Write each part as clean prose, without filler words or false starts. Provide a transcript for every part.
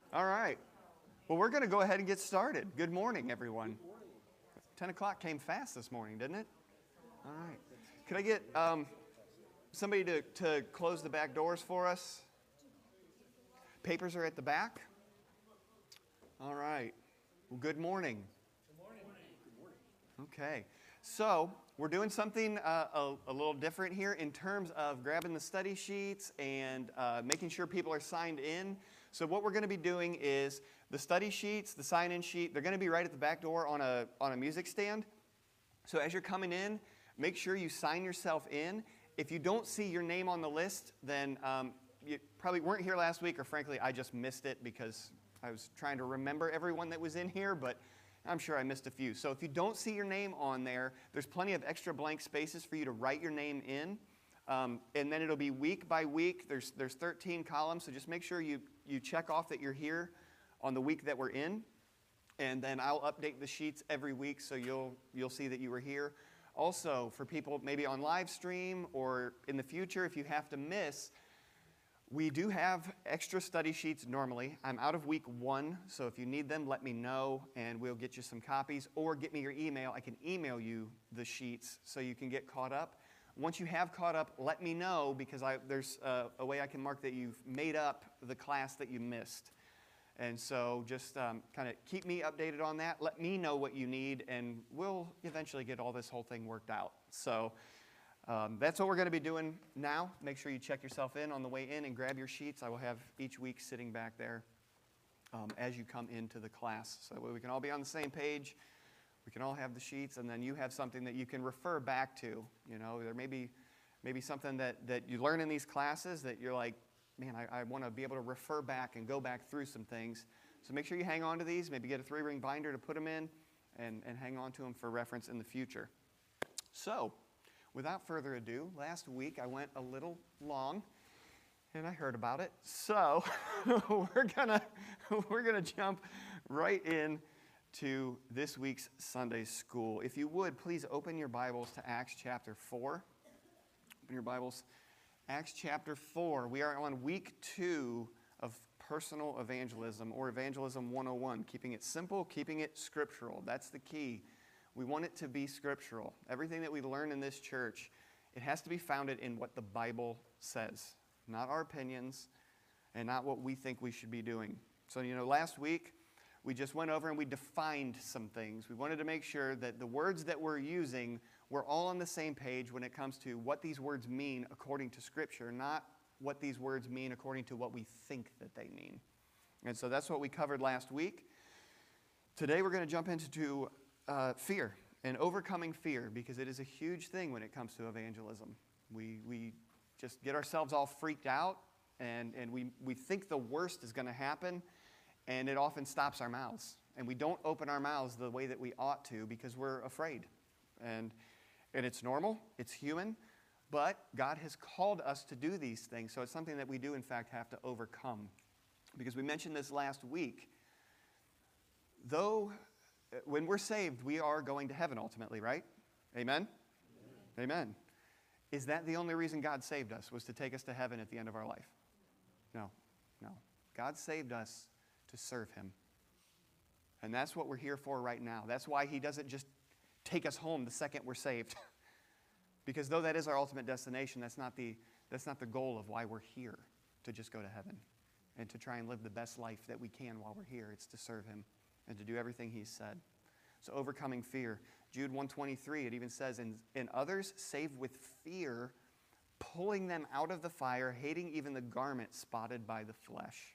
All right. Well, we're going to go ahead and get started. Good morning, everyone. 10 o'clock came fast this morning, didn't it? All right. Could I get somebody to close the back doors for us? Papers are at the back. All right. Well, good morning. Good morning. Good morning. Okay. So we're doing something a little different here in terms of grabbing the study sheets and making sure people are signed in. So what we're going to be doing is the study sheets, the sign-in sheet, they're going to be right at the back door on a music stand. So as you're coming in, make sure you sign yourself in. If you don't see your name on the list, then you probably weren't here last week, or frankly, I just missed it because I was trying to remember everyone that was in here, but I'm sure I missed a few. So if you don't see your name on there, there's plenty of extra blank spaces for you to write your name in. And then it'll be week by week. There's 13 columns, so just make sure you check off that you're here on the week that we're in. And then I'll update the sheets every week so you'll see that you were here. Also, for people maybe on live stream or in the future, if you have to miss, we do have extra study sheets normally. I'm out of week 1, so if you need them, let me know, and we'll get you some copies. Or get me your email. I can email you the sheets so you can get caught up. Once you have caught up, let me know, because there's a way I can mark that you've made up the class that you missed. And so just kind of keep me updated on that. Let me know what you need, and we'll eventually get all this whole thing worked out. So that's what we're going to be doing now. Make sure you check yourself in on the way in and grab your sheets. I will have each week sitting back there as you come into the class. So we can all be on the same page. We can all have the sheets, and then you have something that you can refer back to. You know, there may be something that you learn in these classes that you're like, man, I want to be able to refer back and go back through some things. So make sure you hang on to these. Maybe get a 3-ring binder to put them in and hang on to them for reference in the future. So without further ado, last week I went a little long, and I heard about it. So we're gonna jump right in to this week's Sunday school. If you would, please open your Bibles to Acts chapter 4. Open your Bibles. Acts chapter 4. We are on week 2 of personal evangelism, or Evangelism 101. Keeping it simple, keeping it scriptural. That's the key. We want it to be scriptural. Everything that we learn in this church, it has to be founded in what the Bible says, not our opinions and not what we think we should be doing. So, last week we just went over and we defined some things. We wanted to make sure that the words that we're using, we're all on the same page when it comes to what these words mean according to Scripture, not what these words mean according to what we think that they mean. And so that's what we covered last week. Today we're going to jump into fear and overcoming fear, because it is a huge thing when it comes to evangelism. We just get ourselves all freaked out, and we think the worst is going to happen, and it often stops our mouths. And we don't open our mouths the way that we ought to because we're afraid. And it's normal, it's human, but God has called us to do these things. So it's something that we do, in fact, have to overcome. Because we mentioned this last week. Though when we're saved, we are going to heaven ultimately, right? Amen? Amen. Is that the only reason God saved us, was to take us to heaven at the end of our life? No. God saved us to serve Him. And that's what we're here for right now. That's why He doesn't just take us home the second we're saved. Because though that is our ultimate destination, that's not the goal of why we're here, to just go to heaven and to try and live the best life that we can while we're here. It's to serve Him and to do everything He's said. So overcoming fear. Jude 1:23, it even says, "And others save with fear, pulling them out of the fire, hating even the garment spotted by the flesh."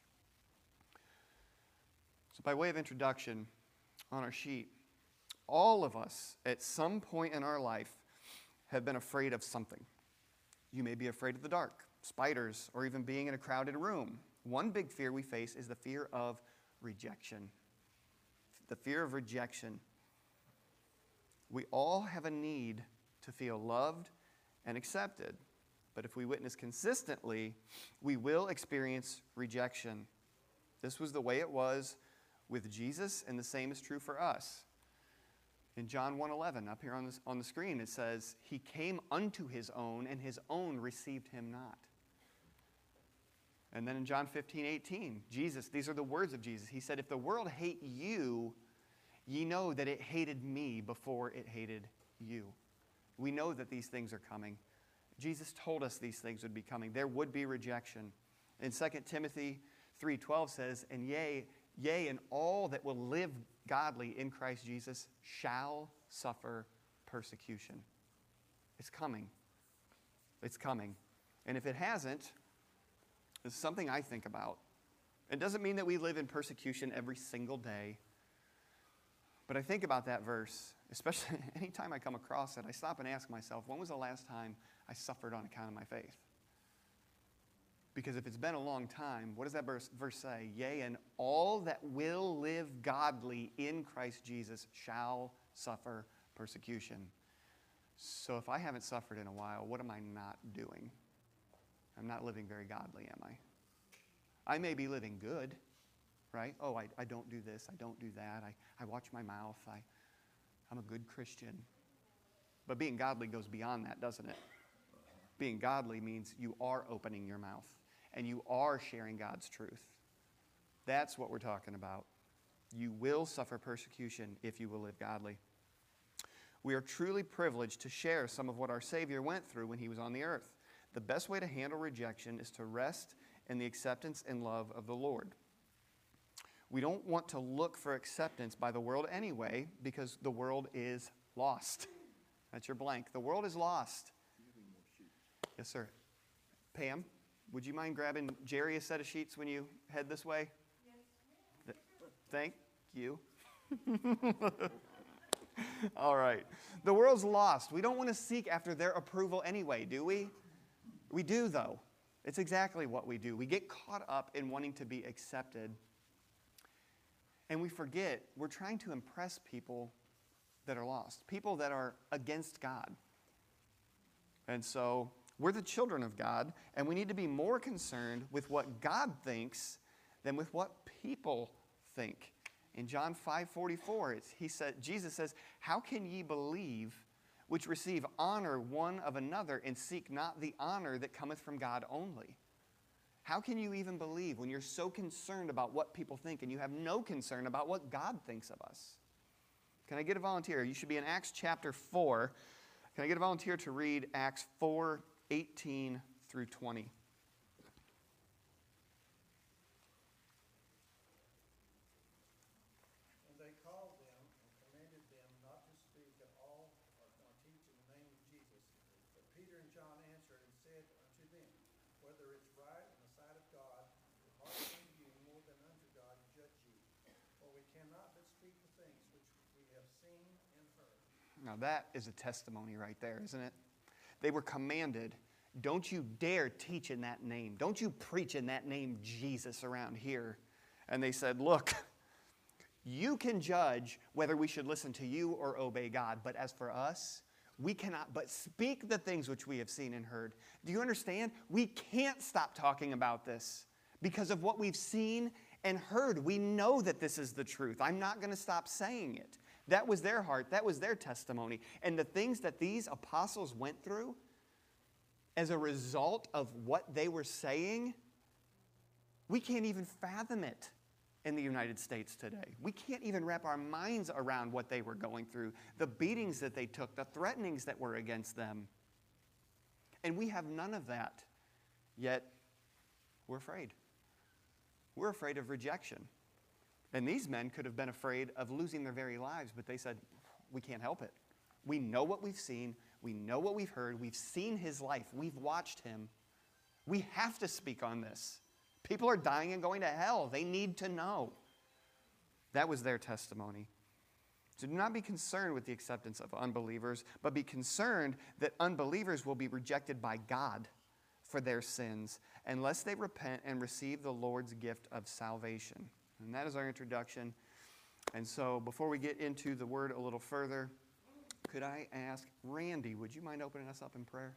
So by way of introduction, on our sheet, all of us at some point in our life have been afraid of something. You may be afraid of the dark, spiders, or even being in a crowded room. One big fear we face is the fear of rejection. The fear of rejection. We all have a need to feel loved and accepted. But if we witness consistently, we will experience rejection. This was the way it was with Jesus, and the same is true for us. In John 1:11, up here on the screen, it says, "He came unto His own, and His own received Him not." And then in John 15:18, Jesus, these are the words of Jesus. He said, if the world hate you, ye know that it hated me before it hated you. We know that these things are coming. Jesus told us these things would be coming. There would be rejection. In 2 Timothy 3:12 says, and yea, and all that will live godly in Christ Jesus shall suffer persecution. It's coming. It's coming. And if it hasn't, it's something I think about. It doesn't mean that we live in persecution every single day. But I think about that verse, especially anytime I come across it, I stop and ask myself, when was the last time I suffered on account of my faith? Because if it's been a long time, what does that verse say? Yea, and all that will live godly in Christ Jesus shall suffer persecution. So if I haven't suffered in a while, what am I not doing? I'm not living very godly, am I? I may be living good, right? Oh, I don't do this, I don't do that, I watch my mouth, I'm a good Christian. But being godly goes beyond that, doesn't it? Being godly means you are opening your mouth and you are sharing God's truth. That's what we're talking about. You will suffer persecution if you will live godly. We are truly privileged to share some of what our Savior went through when he was on the earth. The best way to handle rejection is to rest in the acceptance and love of the Lord. We don't want to look for acceptance by the world anyway, because the world is lost. That's your blank. The world is lost. Yes, sir. Pam, would you mind grabbing Jerry a set of sheets when you head this way? Yes. Thank you. All right. The world's lost. We don't want to seek after their approval anyway, do we? We do, though. It's exactly what we do. We get caught up in wanting to be accepted. And we forget we're trying to impress people that are lost, people that are against God. And so we're the children of God, and we need to be more concerned with what God thinks than with what people think. In John 5:44, Jesus says, how can ye believe which receive honor one of another and seek not the honor that cometh from God only? How can you even believe when you're so concerned about what people think and you have no concern about what God thinks of us? Can I get a volunteer? You should be in Acts chapter 4. Can I get a volunteer to read Acts 4:18 through 20? And they called them and commanded them not to speak at all or teach in the name of Jesus. But Peter and John answered and said unto them, whether it's right in the sight of God to hearken you more than unto God, judge ye. For we cannot but speak the things which we have seen and heard. Now that is a testimony right there, isn't it? They were commanded, don't you dare teach in that name. Don't you preach in that name Jesus around here. And they said, look, you can judge whether we should listen to you or obey God. But as for us, we cannot but speak the things which we have seen and heard. Do you understand? We can't stop talking about this because of what we've seen and heard. We know that this is the truth. I'm not going to stop saying it. That was their heart. That was their testimony. And the things that these apostles went through as a result of what they were saying, we can't even fathom it in the United States today. We can't even wrap our minds around what they were going through, the beatings that they took, the threatenings that were against them. And we have none of that, yet we're afraid. We're afraid of rejection. And these men could have been afraid of losing their very lives, but they said, we can't help it. We know what we've seen. We know what we've heard. We've seen his life. We've watched him. We have to speak on this. People are dying and going to hell. They need to know. That was their testimony. So do not be concerned with the acceptance of unbelievers, but be concerned that unbelievers will be rejected by God for their sins, unless they repent and receive the Lord's gift of salvation. And that is our introduction. And so before we get into the word a little further, could I ask Randy, would you mind opening us up in prayer?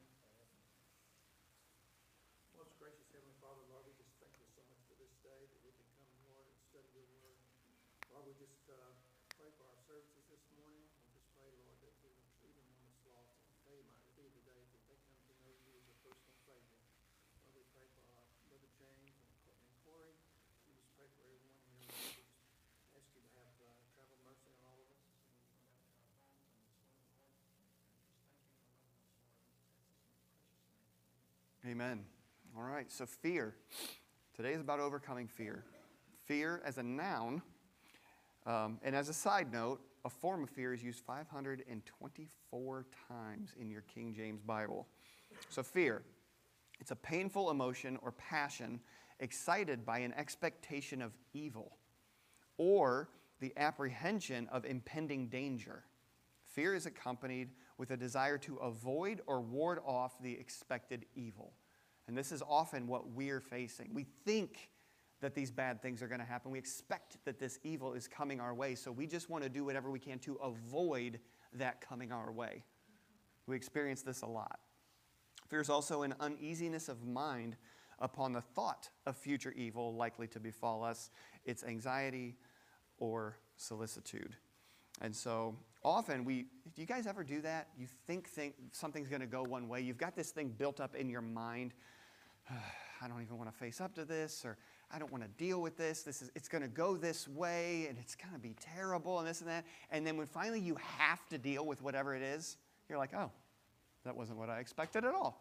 Most gracious Heavenly Father, Lord, we just thank you so much for this day that we can come, Lord, and study your word. Lord, we just pray for our services this morning. We just pray, Lord, that even one that's lost, they might receive today, that they come to know you as a personal Savior. Lord, we pray for our Brother James and Amen. All right, so fear. Today is about overcoming fear. Fear as a noun, and as a side note, a form of fear is used 524 times in your King James Bible. So fear, it's a painful emotion or passion excited by an expectation of evil or the apprehension of impending danger. Fear is accompanied with a desire to avoid or ward off the expected evil. And this is often what we're facing. We think that these bad things are going to happen. We expect that this evil is coming our way, so we just want to do whatever we can to avoid that coming our way. We experience this a lot. Fear is also an uneasiness of mind upon the thought of future evil likely to befall us. It's anxiety or solicitude. And so often do you guys ever do that? You think something's going to go one way. You've got this thing built up in your mind. I don't even want to face up to this, or I don't want to deal with this. It's going to go this way, and it's going to be terrible, and this and that. And then when finally you have to deal with whatever it is, you're like, oh, that wasn't what I expected at all.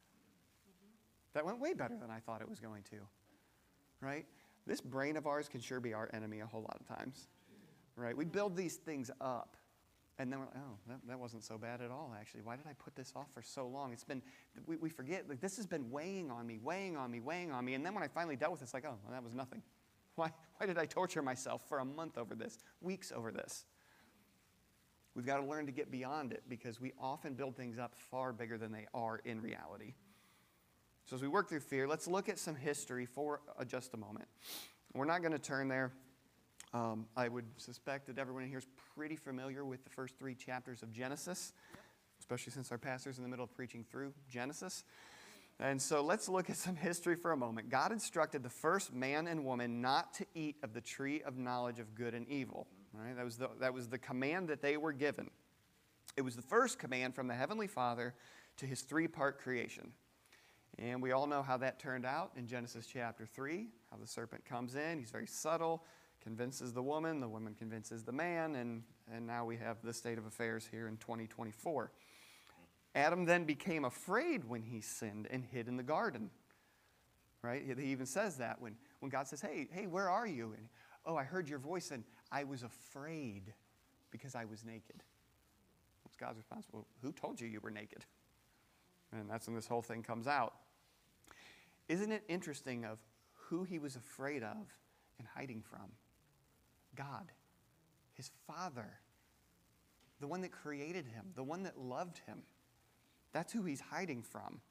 That went way better than I thought it was going to, right? This brain of ours can sure be our enemy a whole lot of times, right? We build these things up, and then we're like, oh, that wasn't so bad at all, actually. Why did I put this off for so long? We forget, like, this has been weighing on me. And then when I finally dealt with it, it's like, oh, well, that was nothing. Why did I torture myself for a month over this, weeks over this? We've got to learn to get beyond it because we often build things up far bigger than they are in reality. So as we work through fear, let's look at some history for just a moment. We're not going to turn there. I would suspect that everyone in here is pretty familiar with the first 3 chapters of Genesis, especially since our pastor's in the middle of preaching through Genesis. And so let's look at some history for a moment. God instructed the first man and woman not to eat of the tree of knowledge of good and evil. Right? That was the command that they were given. It was the first command from the Heavenly Father to his 3-part creation. And we all know how that turned out in Genesis chapter 3, how the serpent comes in. He's very subtle, convinces the woman convinces the man, and now we have the state of affairs here in 2024. Adam then became afraid when he sinned and hid in the garden. Right? He even says that when God says, hey, where are you? And, oh, I heard your voice and I was afraid because I was naked. What's God's response? Well, who told you were naked? And that's when this whole thing comes out. Isn't it interesting of who he was afraid of and hiding from? God, his Father, the one that created him, the one that loved him. That's who he's hiding from.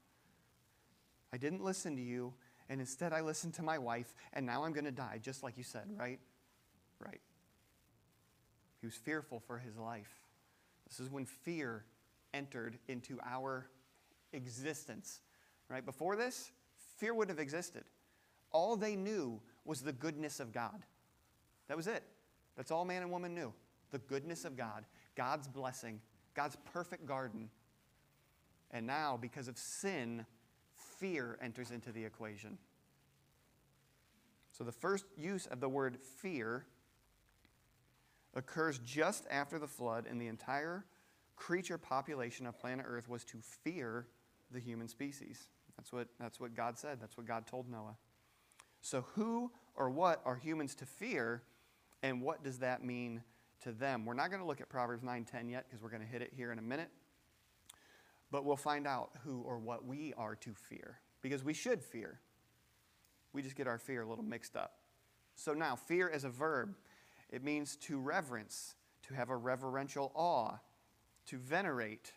I didn't listen to you, and instead I listened to my wife, and now I'm going to die, just like you said, right? Right. He was fearful for his life. This is when fear entered into our existence, right? Before this, fear wouldn't have existed. All they knew was the goodness of God. That was it. That's all man and woman knew. The goodness of God, God's blessing, God's perfect garden. And now, because of sin, fear enters into the equation. So the first use of the word fear occurs just after the flood, and the entire creature population of planet Earth was to fear the human species. That's what God said. That's what God told Noah. So who or what are humans to fear, and what does that mean to them? We're not going to look at Proverbs 9:10 yet because we're going to hit it here in a minute. But we'll find out who or what we are to fear, because we should fear. We just get our fear a little mixed up. So now, fear as a verb, it means to reverence, to have a reverential awe, to venerate.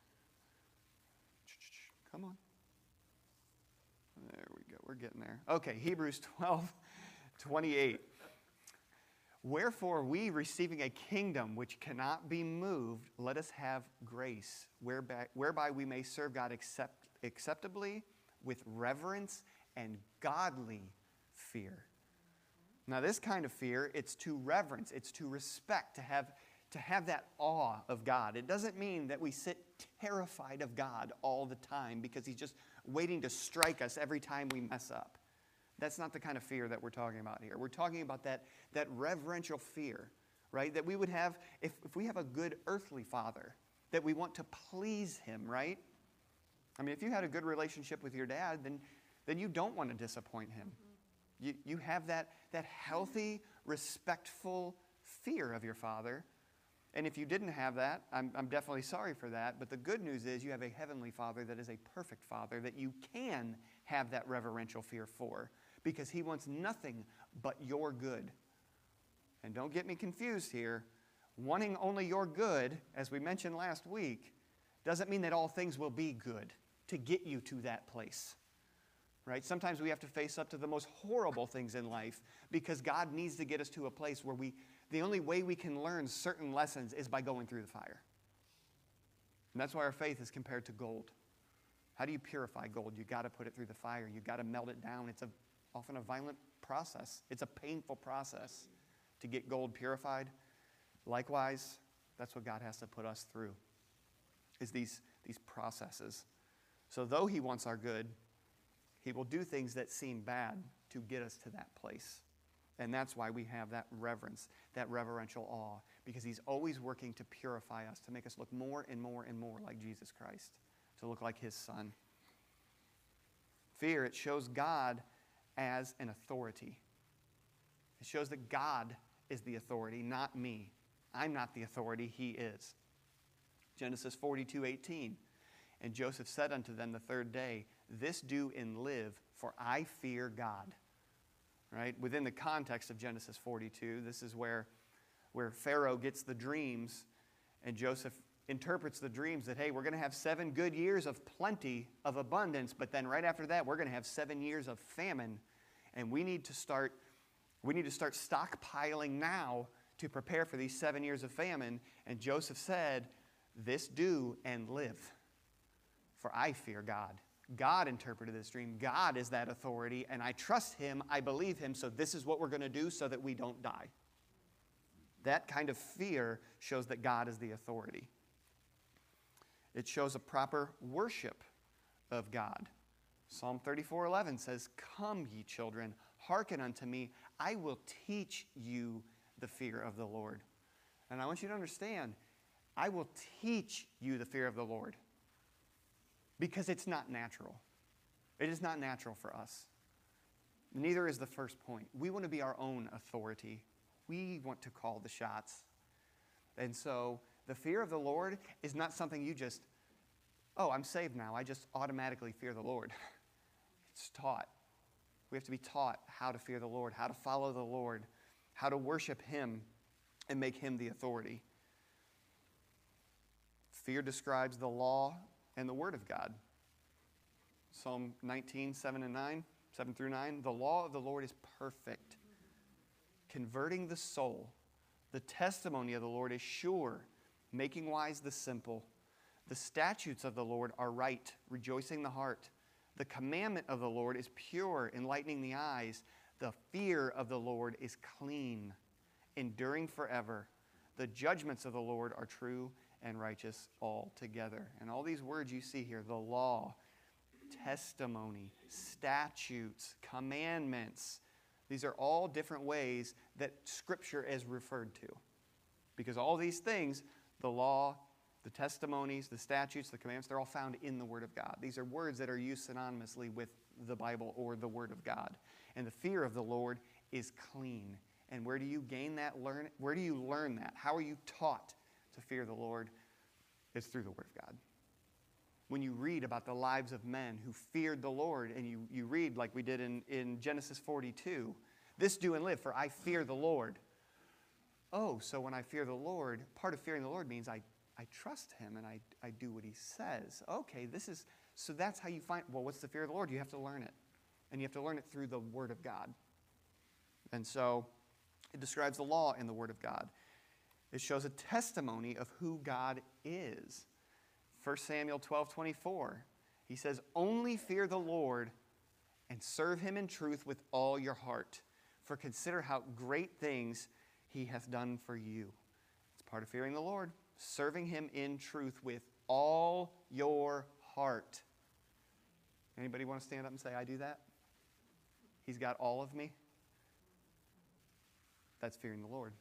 Come on. There we go. We're getting there. Okay, Hebrews 12:28. Wherefore we, receiving a kingdom which cannot be moved, let us have grace, whereby we may serve God acceptably with reverence and godly fear. Now this kind of fear, it's to reverence, it's to respect, to have that awe of God. It doesn't mean that we sit terrified of God all the time because he's just waiting to strike us every time we mess up. That's not the kind of fear that we're talking about here. We're talking about that reverential fear, right? That we would have, if we have a good earthly father, that we want to please him, right? I mean, if you had a good relationship with your dad, then you don't want to disappoint him. You have that healthy, respectful fear of your father. And if you didn't have that, I'm definitely sorry for that. But the good news is you have a heavenly Father that is a perfect Father that you can have that reverential fear for, because he wants nothing but your good. And don't get me confused here. Wanting only your good, as we mentioned last week, doesn't mean that all things will be good to get you to that place. Right? Sometimes we have to face up to the most horrible things in life because God needs to get us to a place where the only way we can learn certain lessons is by going through the fire. And that's why our faith is compared to gold. How do you purify gold? You got to put it through the fire. You got to melt it down. It's often a violent process. It's a painful process to get gold purified. Likewise, that's what God has to put us through, is these processes. So though he wants our good, he will do things that seem bad to get us to that place. And that's why we have that reverence, that reverential awe, because he's always working to purify us, to make us look more and more and more like Jesus Christ, to look like his Son. Fear, it shows God as an authority. It shows that God is the authority, not me. I'm not the authority, he is. Genesis 42:18. And Joseph said unto them the third day, this do and live, for I fear God. Right? Within the context of Genesis 42, this is where Pharaoh gets the dreams, and Joseph interprets the dreams that, hey, we're going to have 7 good years of plenty, of abundance, but then right after that, we're going to have 7 years of famine, and we need to start stockpiling now to prepare for these 7 years of famine. And Joseph said, this do and live, for I fear God. God interpreted this dream. God is that authority, and I trust him, I believe him, so this is what we're going to do so that we don't die. That kind of fear shows that God is the authority. It shows a proper worship of God. Psalm 34:11 says, come, ye children, hearken unto me, I will teach you the fear of the Lord. And I want you to understand, I will teach you the fear of the Lord. Because it's not natural. It is not natural for us. Neither is the first point. We want to be our own authority. We want to call the shots. And so the fear of the Lord is not something you just, oh, I'm saved now, I just automatically fear the Lord. It's taught. We have to be taught how to fear the Lord, how to follow the Lord, how to worship him and make him the authority. Fear describes the law and the Word of God. Psalm 19, 7 through 9. The law of the Lord is perfect, converting the soul. The testimony of the Lord is sure, making wise the simple. The statutes of the Lord are right, rejoicing the heart. The commandment of the Lord is pure, enlightening the eyes. The fear of the Lord is clean, enduring forever. The judgments of the Lord are true and righteous altogether. And all these words you see here, the law, testimony, statutes, commandments, these are all different ways that Scripture is referred to. Because all these things, the law, the testimonies, the statutes, the commandments, they're all found in the Word of God. These are words that are used synonymously with the Bible or the Word of God. And the fear of the Lord is clean. And where do you gain that? Where do you learn that? How are you taught to fear the Lord? It's through the Word of God. When you read about the lives of men who feared the Lord, and you read like we did in Genesis 42, this do and live, for I fear the Lord. Oh, so when I fear the Lord, part of fearing the Lord means I trust him and I do what he says. Okay, so that's how you find, well, what's the fear of the Lord? You have to learn it. And you have to learn it through the Word of God. And so it describes the law in the Word of God. It shows a testimony of who God is. 1 Samuel 12:24, he says, only fear the Lord and serve him in truth with all your heart. For consider how great things he hath done for you. It's part of fearing the Lord, serving him in truth with all your heart. Anybody want to stand up and say, I do that? He's got all of me. That's fearing the Lord.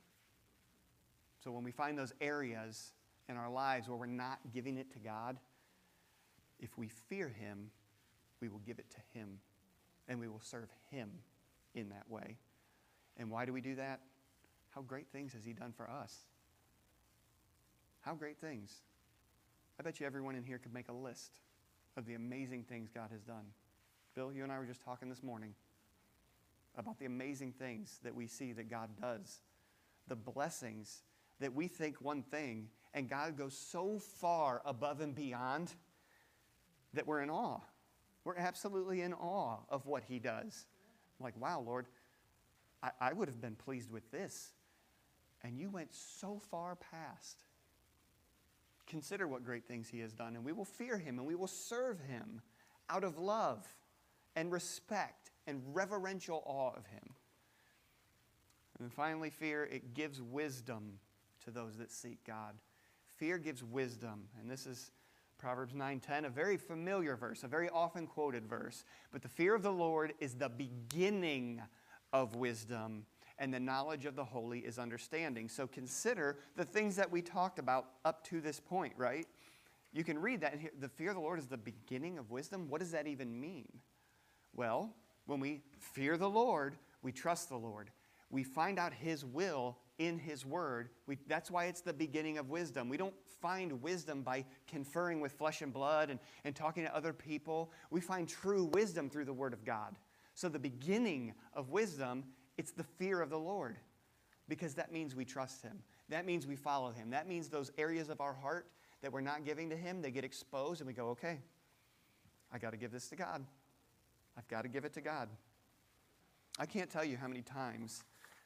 So when we find those areas in our lives where we're not giving it to God, If we fear him, we will give it to him, and we will serve him in that way. And why do we do that? How great things has he done for us? How great things. I bet you everyone in here could make a list of the amazing things God has done. Bill, you and I were just talking this morning about the amazing things that we see that God does. The blessings that we think one thing, and God goes so far above and beyond that we're in awe. We're absolutely in awe of what he does. I'm like, wow, Lord, I would have been pleased with this. And you went so far past. Consider what great things he has done, and we will fear him, and we will serve him out of love and respect and reverential awe of him. And then finally, fear, it gives wisdom to those that seek God. Fear gives wisdom, and this is Proverbs 9:10, a very familiar verse, a very often quoted verse. But the fear of the Lord is the beginning of wisdom, and the knowledge of the holy is understanding. So consider the things that we talked about up to this point, right? You can read that. The fear of the Lord is the beginning of wisdom. What does that even mean? Well, when we fear the Lord, we trust the Lord. We find out his will in his word. That's why it's the beginning of wisdom. We don't find wisdom by conferring with flesh and blood and talking to other people. We find true wisdom through the word of God. So the beginning of wisdom, it's the fear of the Lord, because that means we trust him. That means we follow him. That means those areas of our heart that we're not giving to him, they get exposed, and we go, okay, I got to give this to God. I've got to give it to God. I can't tell you how many times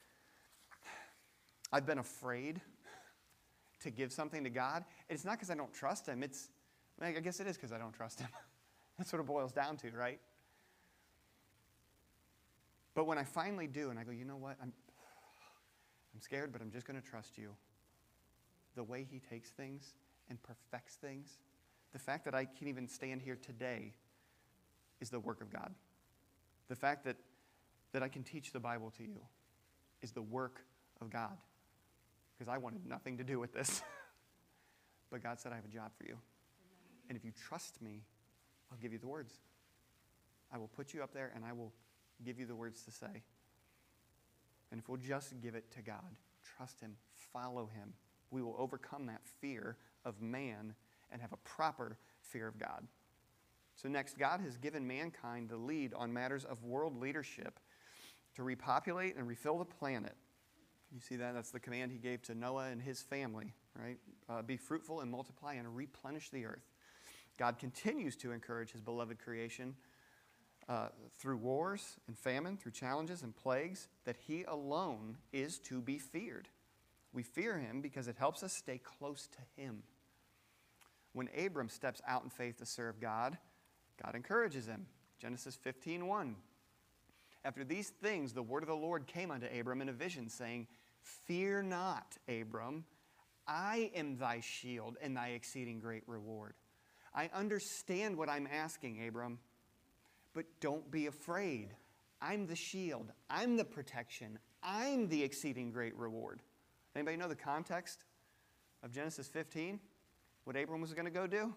I've been afraid to give something to God. And it's not because I don't trust him. I guess it is because I don't trust him. That's what it boils down to, right? But when I finally do, and I go, you know what? I'm scared, but I'm just going to trust you. The way he takes things and perfects things, the fact that I can even stand here today is the work of God. The fact that I can teach the Bible to you is the work of God. Because I wanted nothing to do with this. But God said, I have a job for you. And if you trust me, I'll give you the words. I will put you up there, and I will give you the words to say. And if we'll just give it to God, trust him, follow him, we will overcome that fear of man and have a proper fear of God. So next, God has given mankind the lead on matters of world leadership to repopulate and refill the planet. You see that? That's the command he gave to Noah and his family, right? Be fruitful and multiply and replenish the earth. God continues to encourage his beloved creation through wars and famine, through challenges and plagues, that he alone is to be feared. We fear him because it helps us stay close to him. When Abram steps out in faith to serve God, God encourages him. Genesis 15:1. After these things, the word of the Lord came unto Abram in a vision, saying, Fear not, Abram, I am thy shield and thy exceeding great reward. I understand what I'm asking, Abram, but don't be afraid. I'm the shield. I'm the protection. I'm the exceeding great reward. Anybody know the context of Genesis 15? What Abram was going to go do?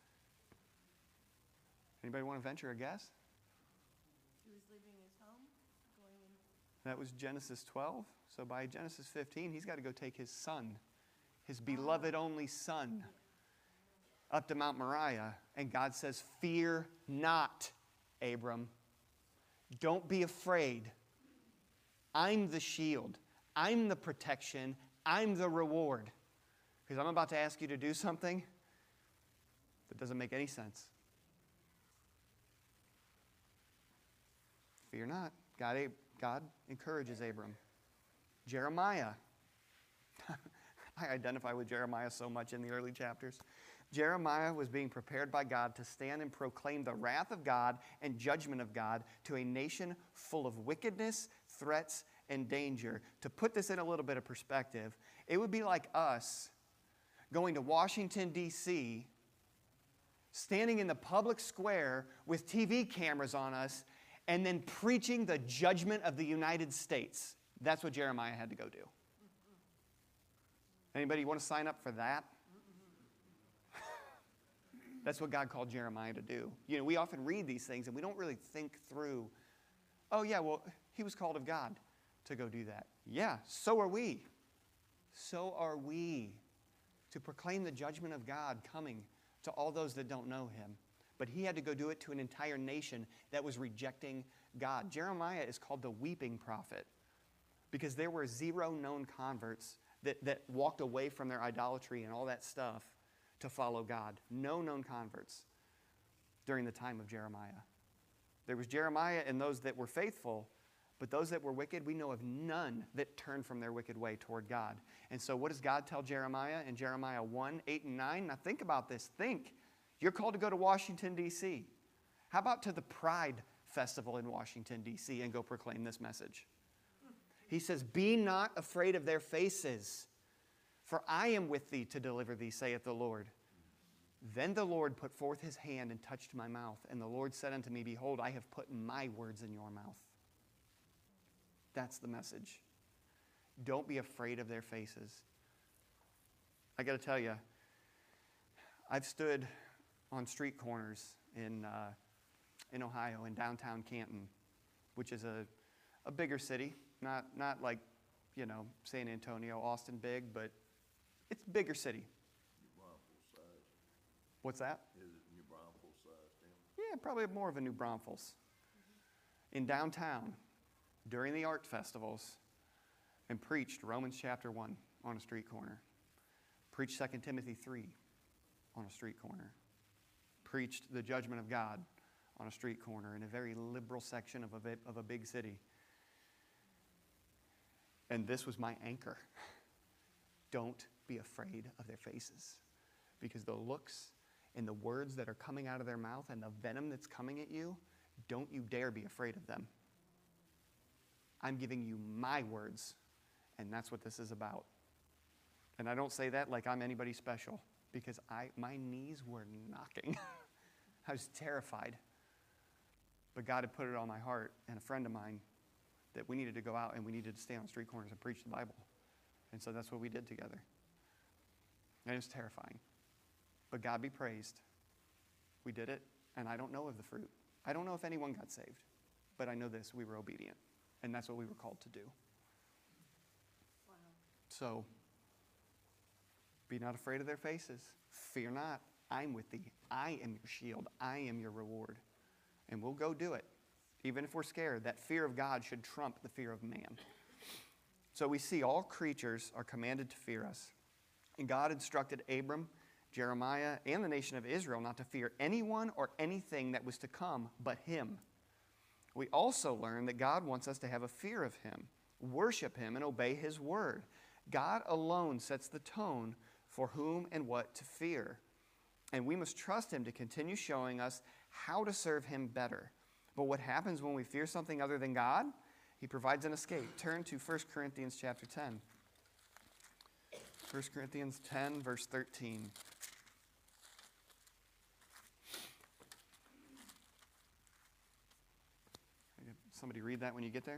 Anybody want to venture a guess? He was leaving his home, going in. That was Genesis 12. So by Genesis 15, he's got to go take his son, his beloved only son, up to Mount Moriah. And God says, Fear not, Abram. Don't be afraid. I'm the shield. I'm the protection. I'm the reward. Because I'm about to ask you to do something that doesn't make any sense. Fear not. God encourages Abram. Jeremiah. I identify with Jeremiah so much in the early chapters. Jeremiah was being prepared by God to stand and proclaim the wrath of God and judgment of God to a nation full of wickedness, threats, and danger. To put this in a little bit of perspective, it would be like us going to Washington, D.C., standing in the public square with TV cameras on us, and then preaching the judgment of the United States. That's what Jeremiah had to go do. Anybody want to sign up for that? That's what God called Jeremiah to do. You know, we often read these things and we don't really think through, oh yeah, well, he was called of God to go do that. Yeah, so are we. So are we, to proclaim the judgment of God coming to all those that don't know him. But he had to go do it to an entire nation that was rejecting God. Jeremiah is called the weeping prophet because there were 0 known converts that walked away from their idolatry and all that stuff to follow God. No known converts during the time of Jeremiah. There was Jeremiah and those that were faithful, but those that were wicked, we know of none that turned from their wicked way toward God. And so what does God tell Jeremiah in Jeremiah 1, 8, and 9? Now think about this. Think. You're called to go to Washington, D.C. How about to the Pride Festival in Washington, D.C. and go proclaim this message? He says, be not afraid of their faces, for I am with thee to deliver thee, saith the Lord. Then the Lord put forth his hand and touched my mouth. And the Lord said unto me, behold, I have put my words in your mouth. That's the message. Don't be afraid of their faces. I got to tell you, I've stood on street corners in Ohio, in downtown Canton, which is a bigger city. Not like, you know, San Antonio, Austin big, but it's a bigger city. New Braunfels size. What's that? Is it New Braunfels size, Tim? Yeah, probably more of a New Braunfels. In downtown, during the art festivals, and preached Romans chapter 1 on a street corner. Preached 2 Timothy 3 on a street corner. Preached the judgment of God on a street corner in a very liberal section of a big city. And this was my anchor. Don't be afraid of their faces, because the looks and the words that are coming out of their mouth and the venom that's coming at you, don't you dare be afraid of them. I'm giving you my words, and that's what this is about. And I don't say that like I'm anybody special, because my knees were knocking. I was terrified. But God had put it on my heart, and a friend of mine, that we needed to go out and we needed to stay on street corners and preach the Bible. And so that's what we did together. And it was terrifying. But God be praised. We did it, and I don't know of the fruit. I don't know if anyone got saved, but I know this, we were obedient. And that's what we were called to do. Wow. So, be not afraid of their faces. Fear not. I'm with thee. I am your shield. I am your reward. And we'll go do it. Even if we're scared, that fear of God should trump the fear of man. So we see all creatures are commanded to fear us. And God instructed Abram, Jeremiah, and the nation of Israel not to fear anyone or anything that was to come but him. We also learn that God wants us to have a fear of him, worship him, and obey his word. God alone sets the tone for whom and what to fear. And we must trust him to continue showing us how to serve him better. But what happens when we fear something other than God? He provides an escape. Turn to 1 Corinthians chapter 10. 1 Corinthians 10, verse 13. Somebody read that when you get there.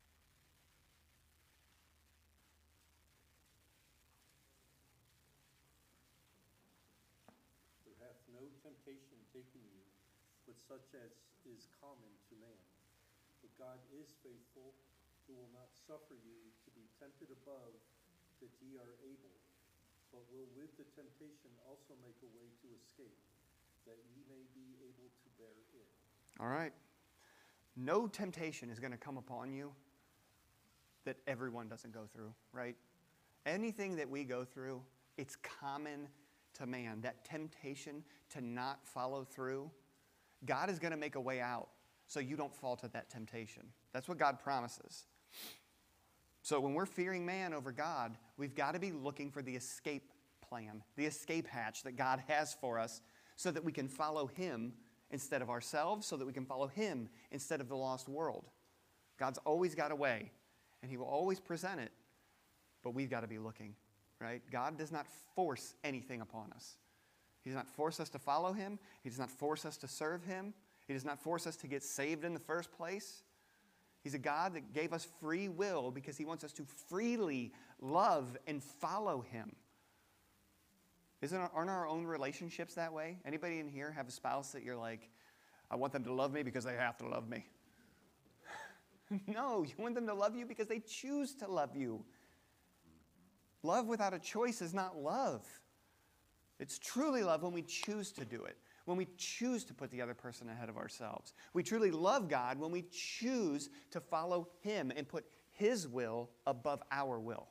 There hath no temptation taken you, but such as is common to man. But God is faithful, who will not suffer you to be tempted above that ye are able, but will with the temptation also make a way to escape, that ye may be able to bear it. All right. No temptation is going to come upon you that everyone doesn't go through, right? Anything that we go through, it's common to man. That temptation to not follow through, God is going to make a way out so you don't fall to that temptation. That's what God promises. So when we're fearing man over God, we've got to be looking for the escape plan, the escape hatch that God has for us so that we can follow him instead of ourselves, so that we can follow him instead of the lost world. God's always got a way, and he will always present it, but we've got to be looking, right? God does not force anything upon us. He does not force us to follow him. He does not force us to serve him. He does not force us to get saved in the first place. He's a God that gave us free will because he wants us to freely love and follow him. Aren't our own relationships that way? Anybody in here have a spouse that you're like, I want them to love me because they have to love me? No, you want them to love you because they choose to love you. Love without a choice is not love. It's truly love when we choose to do it, when we choose to put the other person ahead of ourselves. We truly love God when we choose to follow Him and put His will above our will.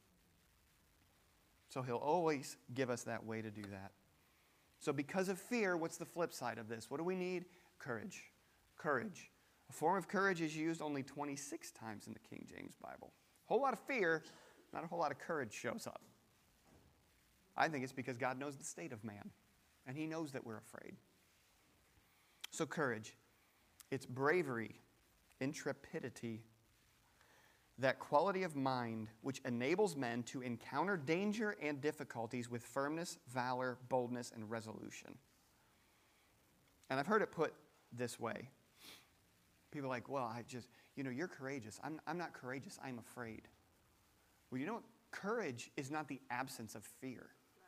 So He'll always give us that way to do that. So because of fear, what's the flip side of this? What do we need? Courage. Courage. A form of courage is used only 26 times in the King James Bible. A whole lot of fear, not a whole lot of courage shows up. I think it's because God knows the state of man, and He knows that we're afraid. So courage, it's bravery, intrepidity, that quality of mind which enables men to encounter danger and difficulties with firmness, valor, boldness, and resolution. And I've heard it put this way. People are like, well, you're courageous. I'm not courageous, I'm afraid. Well, you know what? Courage is not the absence of fear.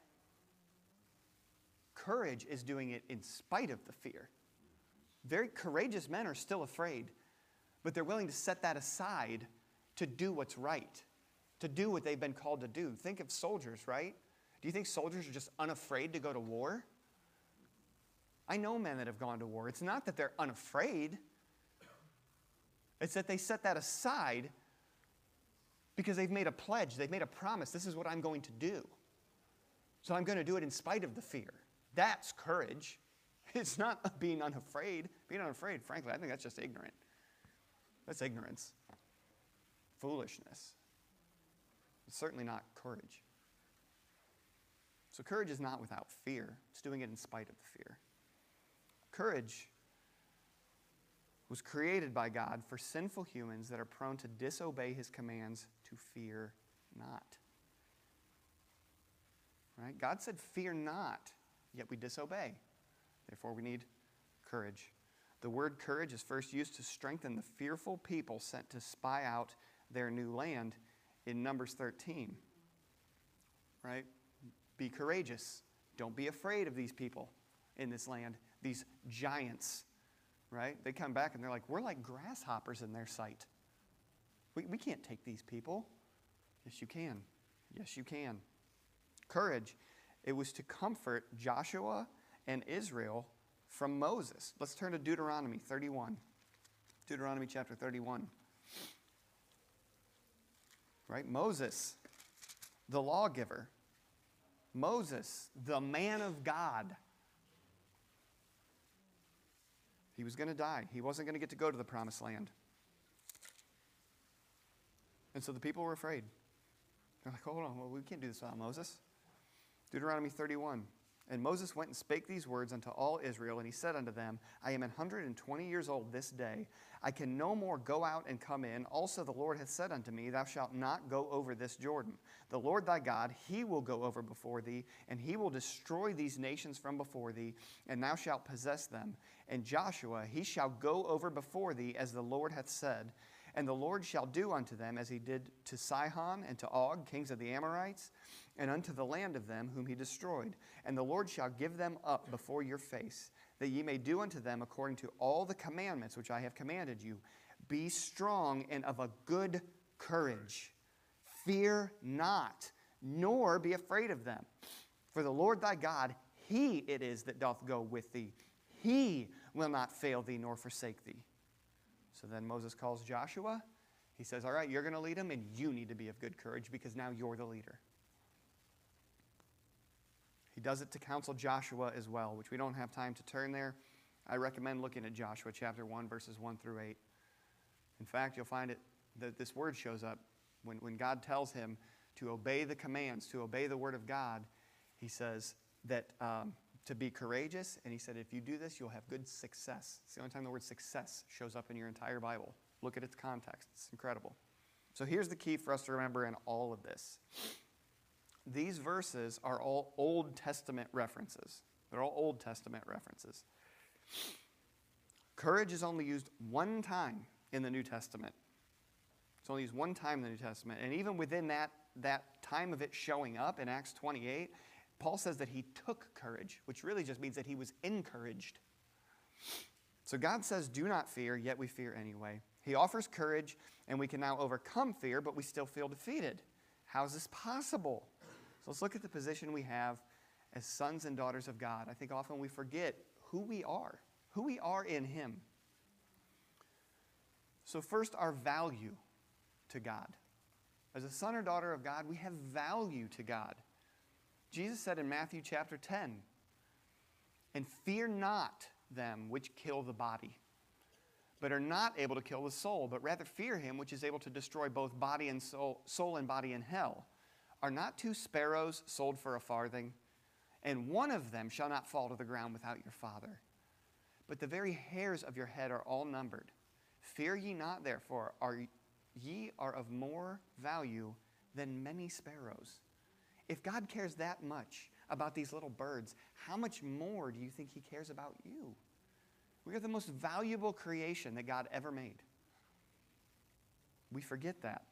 Courage is doing it in spite of the fear. Very courageous men are still afraid, but they're willing to set that aside to do what's right, to do what they've been called to do. Think of soldiers, right? Do you think soldiers are just unafraid to go to war? I know men that have gone to war. It's not that they're unafraid. It's that they set that aside because they've made a pledge. They've made a promise. This is what I'm going to do. So I'm going to do it in spite of the fear. That's courage. It's not being unafraid. Being unafraid, frankly, I think that's just ignorant. That's ignorance. Foolishness. It's certainly not courage. So courage is not without fear. It's doing it in spite of the fear. Courage was created by God for sinful humans that are prone to disobey His commands to fear not. Right? God said, fear not, yet we disobey. Therefore, we need courage. The word courage is first used to strengthen the fearful people sent to spy out their new land in Numbers 13. Right? Be courageous. Don't be afraid of these people in this land, these giants. Right? They come back and they're like, we're like grasshoppers in their sight. We can't take these people. Yes, you can. Yes, you can. Courage. It was to comfort Joshua and Israel from Moses. Let's turn to Deuteronomy 31. Deuteronomy chapter 31. Right? Moses, the lawgiver. Moses, the man of God. He was going to die. He wasn't going to get to go to the promised land. And so the people were afraid. They're like, hold on, well, we can't do this without Moses. Deuteronomy 31. And Moses went and spake these words unto all Israel, and he said unto them, I am 120 years old this day. I can no more go out and come in. Also the Lord hath said unto me, thou shalt not go over this Jordan. The Lord thy God, He will go over before thee, and He will destroy these nations from before thee, and thou shalt possess them. And Joshua, he shall go over before thee, as the Lord hath said. And the Lord shall do unto them as He did to Sihon and to Og, kings of the Amorites, and unto the land of them whom He destroyed. And the Lord shall give them up before your face, that ye may do unto them according to all the commandments which I have commanded you. Be strong and of a good courage. Fear not, nor be afraid of them. For the Lord thy God, He it is that doth go with thee. He will not fail thee nor forsake thee. So then Moses calls Joshua. He says, all right, you're going to lead them, and you need to be of good courage because now you're the leader. He does it to counsel Joshua as well, which we don't have time to turn there. I recommend looking at Joshua chapter 1, verses 1 through 8. In fact, you'll find it that this word shows up when God tells him to obey the commands, to obey the word of God. He says that to be courageous, and he said, if you do this, you'll have good success. It's the only time the word success shows up in your entire Bible. Look at its context. It's incredible. So here's the key for us to remember in all of this. These verses are all Old Testament references. They're all Old Testament references. Courage is only used one time in the New Testament. It's only used one time in the New Testament. And even within that time of it showing up in Acts 28, Paul says that he took courage, which really just means that he was encouraged. So God says, do not fear, yet we fear anyway. He offers courage, and we can now overcome fear, but we still feel defeated. How is this possible? So let's look at the position we have as sons and daughters of God. I think often we forget who we are in him. So first, our value to God. As a son or daughter of God, we have value to God. Jesus said in Matthew chapter 10, and fear not them which kill the body, but are not able to kill the soul, but rather fear him which is able to destroy both body and soul and body in hell. Are not 2 sparrows sold for a farthing? And one of them shall not fall to the ground without your Father. But the very hairs of your head are all numbered. Fear ye not, therefore, ye are of more value than many sparrows. If God cares that much about these little birds, how much more do you think he cares about you? We are the most valuable creation that God ever made. We forget that.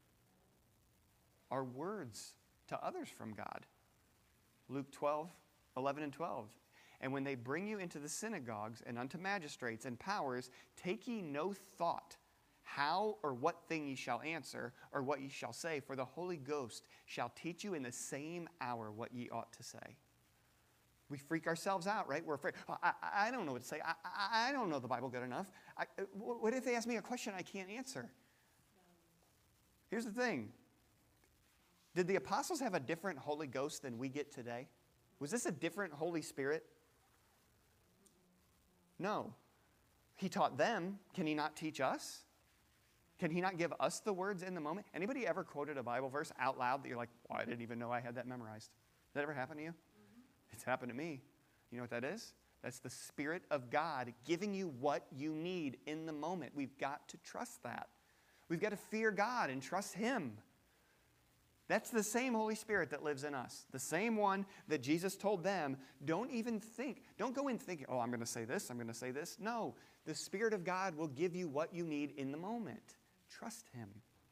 Our words to others from God. Luke 12:11 and 12. And when they bring you into the synagogues and unto magistrates and powers, take ye no thought how or what thing ye shall answer, or what ye shall say, for the Holy Ghost shall teach you in the same hour what ye ought to say. We freak ourselves out, right? We're afraid. Oh, I don't know what to say. I don't know the Bible good enough. What if they ask me a question I can't answer? Here's the thing. Did the apostles have a different Holy Ghost than we get today? Was this a different Holy Spirit? No. He taught them. Can he not teach us? Can he not give us the words in the moment? Anybody ever quoted a Bible verse out loud that you're like, well, I didn't even know I had that memorized? Did that ever happen to you? It's happened to me. You know what that is? That's the Spirit of God giving you what you need in the moment. We've got to trust that. We've got to fear God and trust him. That's the same Holy Spirit that lives in us. The same one that Jesus told them, don't even think. Don't go in thinking, oh, I'm going to say this, I'm going to say this. No, the Spirit of God will give you what you need in the moment. Trust him.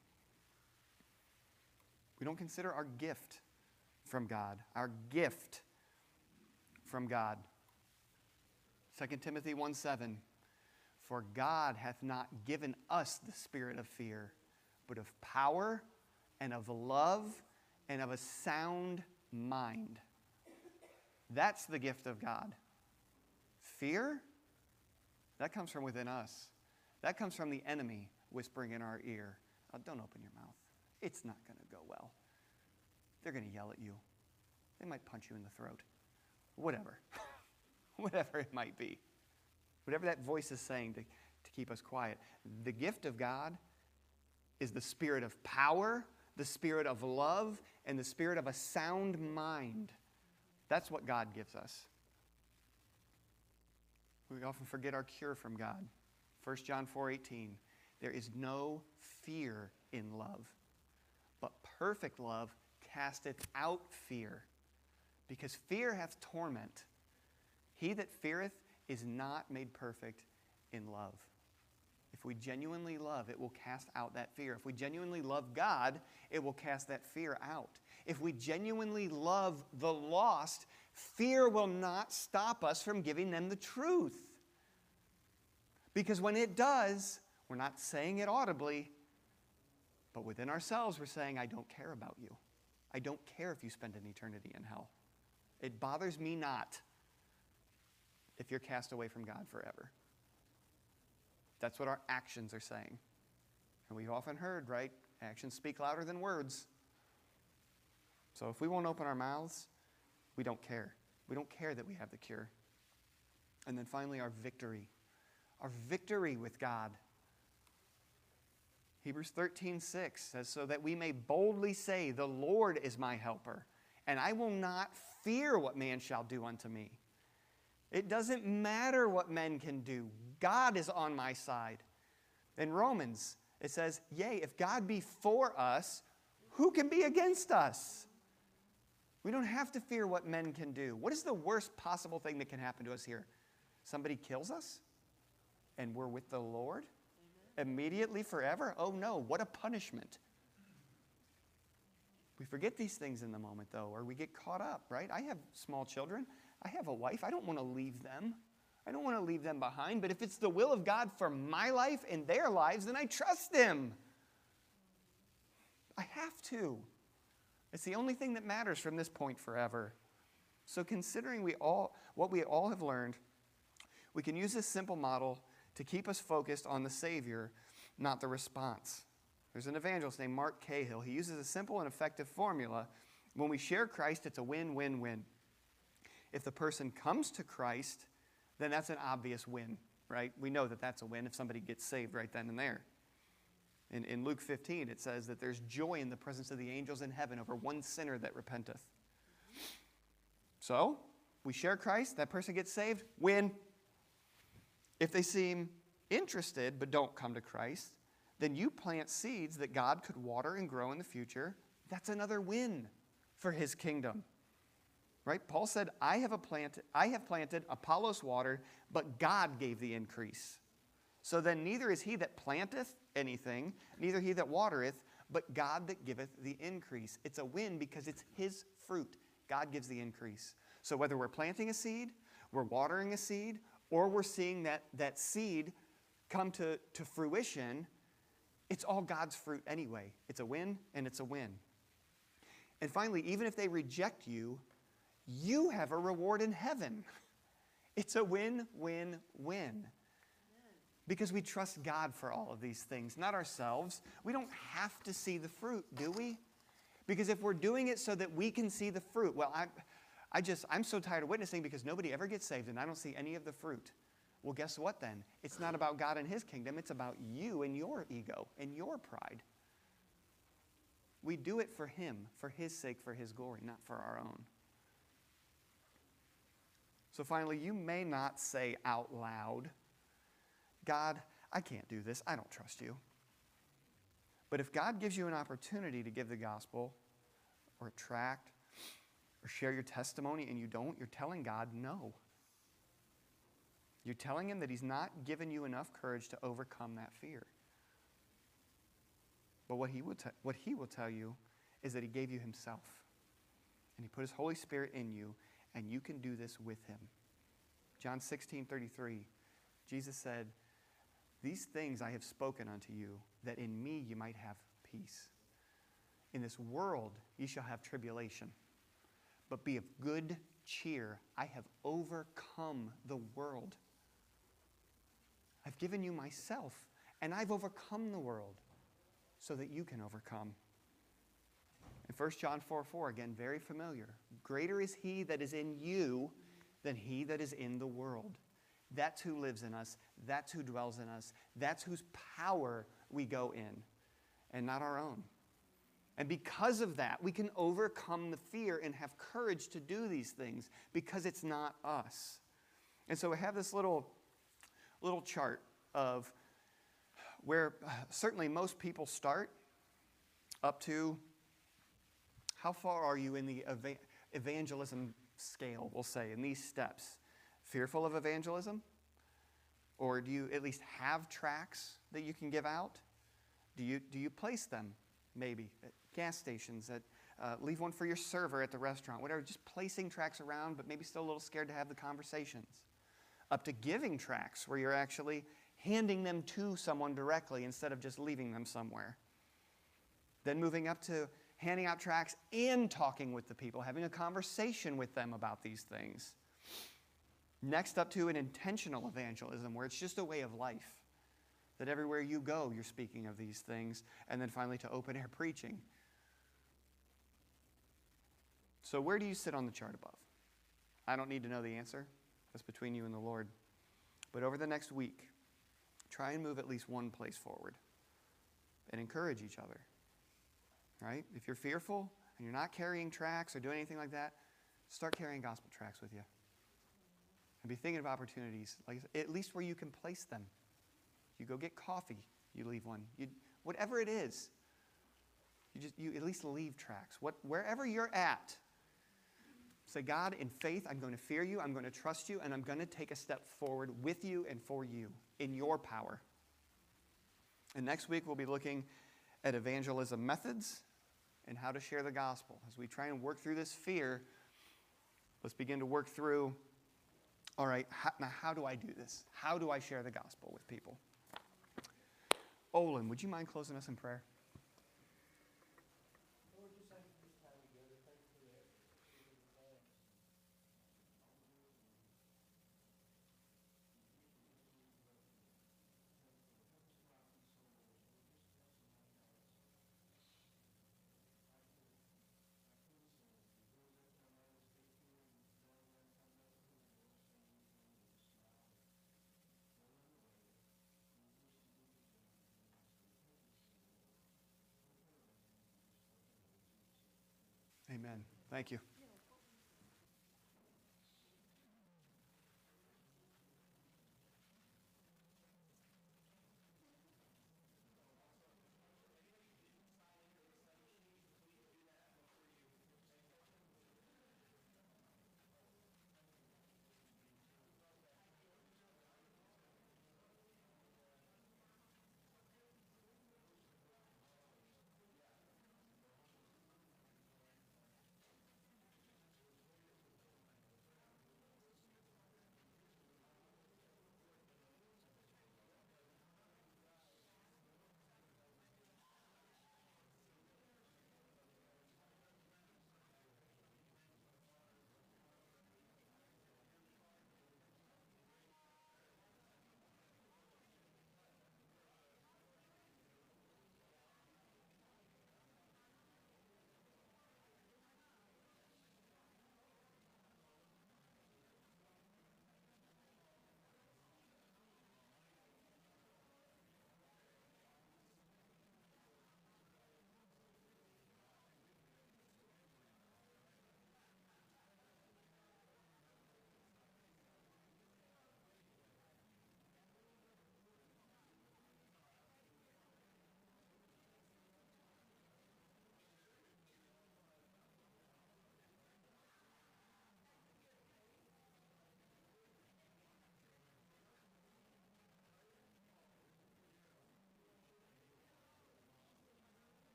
We don't consider our gift from God. Our gift from God. 2 Timothy 1:7. For God hath not given us the spirit of fear, but of power and of love and of a sound mind. That's the gift of God. Fear, that comes from within us. That comes from the enemy whispering in our ear, oh, don't open your mouth. It's not going to go well. They're going to yell at you. They might punch you in the throat. Whatever. Whatever it might be. Whatever that voice is saying to keep us quiet. The gift of God is the spirit of power, the spirit of love, and the spirit of a sound mind. That's what God gives us. We often forget our cure from God. 1 John 4:18. There is no fear in love, but perfect love casteth out fear, because fear hath torment. He that feareth is not made perfect in love. If we genuinely love, it will cast out that fear. If we genuinely love God, it will cast that fear out. If we genuinely love the lost, fear will not stop us from giving them the truth. Because when it does, we're not saying it audibly, but within ourselves we're saying, I don't care about you. I don't care if you spend an eternity in hell. It bothers me not if you're cast away from God forever. That's what our actions are saying. And we've often heard, right? Actions speak louder than words. So if we won't open our mouths, we don't care. We don't care that we have the cure. And then finally, our victory. Our victory with God. Hebrews 13:6 says, so that we may boldly say, the Lord is my helper, and I will not fear what man shall do unto me. It doesn't matter what men can do. God is on my side. In Romans, it says, yea, if God be for us, who can be against us? We don't have to fear what men can do. What is the worst possible thing that can happen to us here? Somebody kills us and we're with the Lord immediately forever? Oh no, what a punishment. We forget these things in the moment, though, or we get caught up, right? I have small children. I have a wife. I don't want to leave them. I don't want to leave them behind. But if it's the will of God for my life and their lives, then I trust Him. I have to. It's the only thing that matters from this point forever. So considering what we all have learned, we can use this simple model to keep us focused on the Savior, not the response. There's an evangelist named Mark Cahill. He uses a simple and effective formula. When we share Christ, it's a win-win-win. If the person comes to Christ, then that's an obvious win, right? We know that that's a win if somebody gets saved right then and there. In Luke 15, it says that there's joy in the presence of the angels in heaven over one sinner that repenteth. So, we share Christ, that person gets saved, win. If they seem interested but don't come to Christ, then you plant seeds that God could water and grow in the future. That's another win for His kingdom. Right? Paul said, I have planted, Apollos watered, but God gave the increase. So then neither is he that planteth anything, neither he that watereth, but God that giveth the increase. It's a win because it's His fruit. God gives the increase. So whether we're planting a seed, we're watering a seed, or we're seeing that seed come to fruition, it's all God's fruit anyway. It's a win and it's a win. And finally, even if they reject you, you have a reward in heaven. It's a win-win-win. Because we trust God for all of these things, not ourselves. We don't have to see the fruit, do we? Because if we're doing it so that we can see the fruit, well, I'm so tired of witnessing because nobody ever gets saved and I don't see any of the fruit. Well, guess what then? It's not about God and His kingdom. It's about you and your ego and your pride. We do it for Him, for His sake, for His glory, not for our own. So finally, you may not say out loud, God, I can't do this. I don't trust you. But if God gives you an opportunity to give the gospel or a tract or share your testimony and you don't, you're telling God no. You're telling Him that He's not given you enough courage to overcome that fear. But what He will tell you is that He gave you Himself. And He put His Holy Spirit in you, and you can do this with Him. John 16:33, Jesus said, these things I have spoken unto you, that in me you might have peace. In this world ye shall have tribulation, but be of good cheer. I have overcome the world. I've given you myself, and I've overcome the world so that you can overcome. In 1 John 4:4, again, very familiar. Greater is He that is in you than he that is in the world. That's who lives in us. That's who dwells in us. That's whose power we go in, and not our own. And because of that, we can overcome the fear and have courage to do these things because it's not us. And so we have this little chart of where certainly most people start up to how far are you in the evangelism scale, we'll say, in these steps. Fearful of evangelism? Or do you at least have tracts that you can give out? Do you place them, maybe, at gas stations, leave one for your server at the restaurant, whatever, just placing tracts around, but maybe still a little scared to have the conversations. Up to giving tracts, where you're actually handing them to someone directly instead of just leaving them somewhere. Then moving up to handing out tracts and talking with the people, having a conversation with them about these things. Next up to an intentional evangelism, where it's just a way of life. That everywhere you go, you're speaking of these things. And then finally to open air preaching. So where do you sit on the chart above? I don't need to know the answer. That's between you and the Lord. But over the next week, try and move at least one place forward. And encourage each other. Right? If you're fearful and you're not carrying tracts or doing anything like that, start carrying gospel tracts with you. And be thinking of opportunities, like at least where you can place them. You go get coffee, you leave one. Whatever it is, you at least leave tracts. Wherever you're at, say, God, in faith, I'm going to fear you, I'm going to trust you, and I'm going to take a step forward with you and for you in your power. And next week we'll be looking at evangelism methods and how to share the gospel. As we try and work through this fear, let's begin to work through, all right, now how do I do this? How do I share the gospel with people? Olin, would you mind closing us in prayer? Lord, just thank you for this time together. Thank you for the effort. Thank you for the plans. Amen. Thank you.